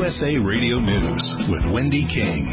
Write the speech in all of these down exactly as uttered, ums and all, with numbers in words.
U S A Radio News with Wendy King.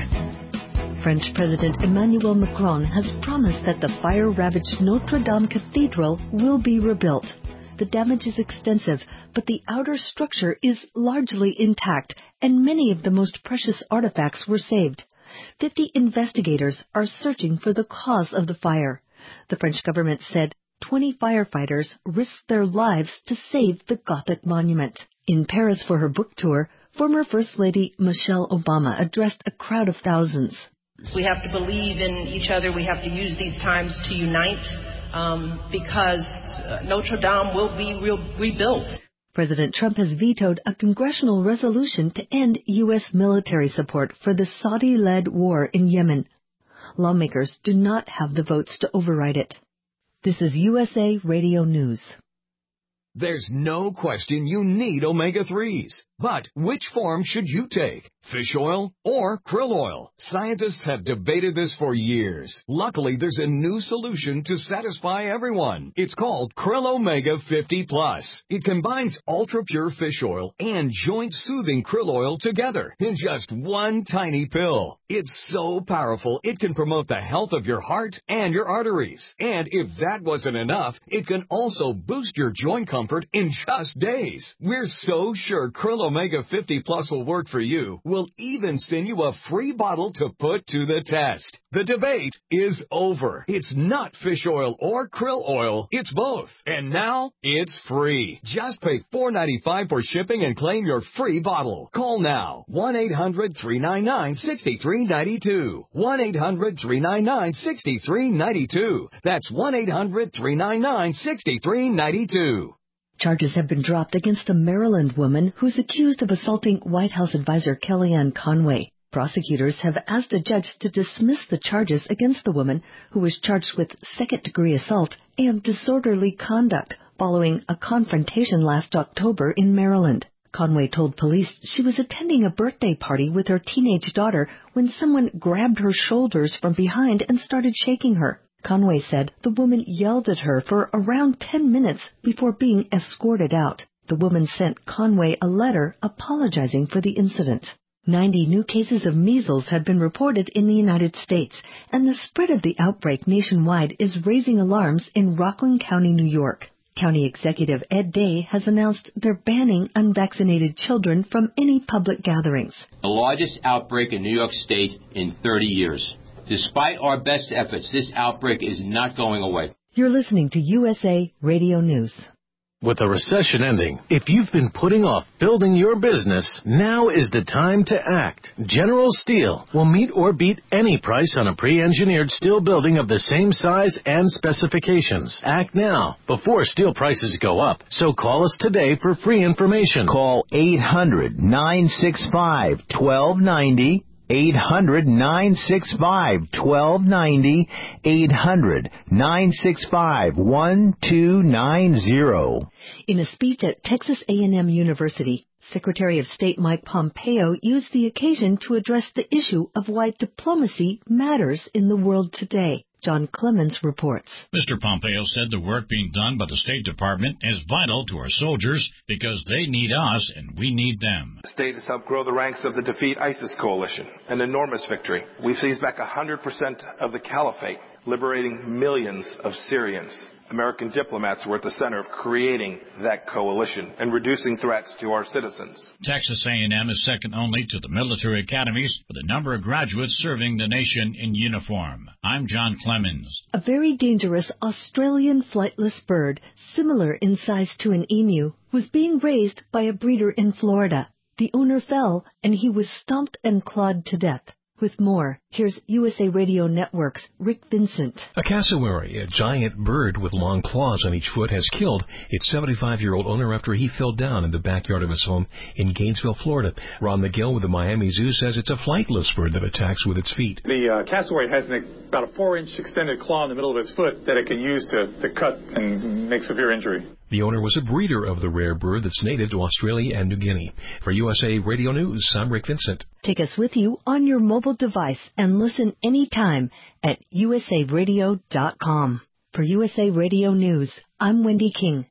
French President Emmanuel Macron has promised that the fire-ravaged Notre Dame Cathedral will be rebuilt. The damage is extensive, but the outer structure is largely intact, and many of the most precious artifacts were saved. Fifty investigators are searching for the cause of the fire. The French government said twenty firefighters risked their lives to save the Gothic monument. In Paris for her book tour, former First Lady Michelle Obama addressed a crowd of thousands. We have to believe in each other. We have to use these times to unite um, because uh, Notre Dame will be re- rebuilt. President Trump has vetoed a congressional resolution to end U S military support for the Saudi-led war in Yemen. Lawmakers do not have the votes to override it. This is U S A Radio News. There's no question you need omega threes. But which form should you take? Fish oil or krill oil? Scientists have debated this for years. Luckily, there's a new solution to satisfy everyone. It's called Krill Omega fifty plus. It combines ultra-pure fish oil and joint-soothing krill oil together in just one tiny pill. It's so powerful, it can promote the health of your heart and your arteries. And if that wasn't enough, it can also boost your joint comfort in just days. We're so sure Krill Omega fifty plus will work for you. We'll even send you a free bottle to put to the test. The debate is over. It's not fish oil or krill oil. It's both. And now it's free. Just pay four dollars and ninety-five cents for shipping and claim your free bottle. Call now. one eight hundred three nine nine six three nine two. one eight hundred three nine nine six three nine two. That's one eight hundred three nine nine six three nine two. Charges have been dropped against a Maryland woman who's accused of assaulting White House advisor Kellyanne Conway. Prosecutors have asked a judge to dismiss the charges against the woman, who was charged with second-degree assault and disorderly conduct following a confrontation last October in Maryland. Conway told police she was attending a birthday party with her teenage daughter when someone grabbed her shoulders from behind and started shaking her. Conway said the woman yelled at her for around ten minutes before being escorted out. The woman sent Conway a letter apologizing for the incident. ninety new cases of measles have been reported in the United States, and the spread of the outbreak nationwide is raising alarms in Rockland County, New York. County Executive Ed Day has announced they're banning unvaccinated children from any public gatherings. The largest outbreak in New York State in thirty years. Despite our best efforts, this outbreak is not going away. You're listening to U S A Radio News. With the recession ending, if you've been putting off building your business, now is the time to act. General Steel will meet or beat any price on a pre-engineered steel building of the same size and specifications. Act now, before steel prices go up. So call us today for free information. Call eight hundred nine six five one two nine zero. eight hundred nine six five one two nine zero. eight hundred nine six five one two nine zero. In a speech at Texas A and M University, Secretary of State Mike Pompeo used the occasion to address the issue of why diplomacy matters in the world today. John Clemens reports. Mister Pompeo said the work being done by the State Department is vital to our soldiers because they need us and we need them. The state has helped grow the ranks of the Defeat ISIS coalition, an enormous victory. We seized back one hundred percent of the caliphate, liberating millions of Syrians. American diplomats were at the center of creating that coalition and reducing threats to our citizens. Texas A and M is second only to the military academies for the number of graduates serving the nation in uniform. I'm John Clemens. A very dangerous Australian flightless bird, similar in size to an emu, was being raised by a breeder in Florida. The owner fell, and he was stomped and clawed to death. With more, here's U S A Radio Network's Rick Vincent. A cassowary, a giant bird with long claws on each foot, has killed its seventy-five-year-old owner after he fell down in the backyard of his home in Gainesville, Florida. Ron McGill with the Miami Zoo says it's a flightless bird that attacks with its feet. The uh, cassowary has an, about a four-inch extended claw in the middle of its foot that it can use to, to cut and make severe injury. The owner was a breeder of the rare bird that's native to Australia and New Guinea. For U S A Radio News, I'm Rick Vincent. Take us with you on your mobile device and listen anytime at U S A radio dot com. For U S A Radio News, I'm Wendy King.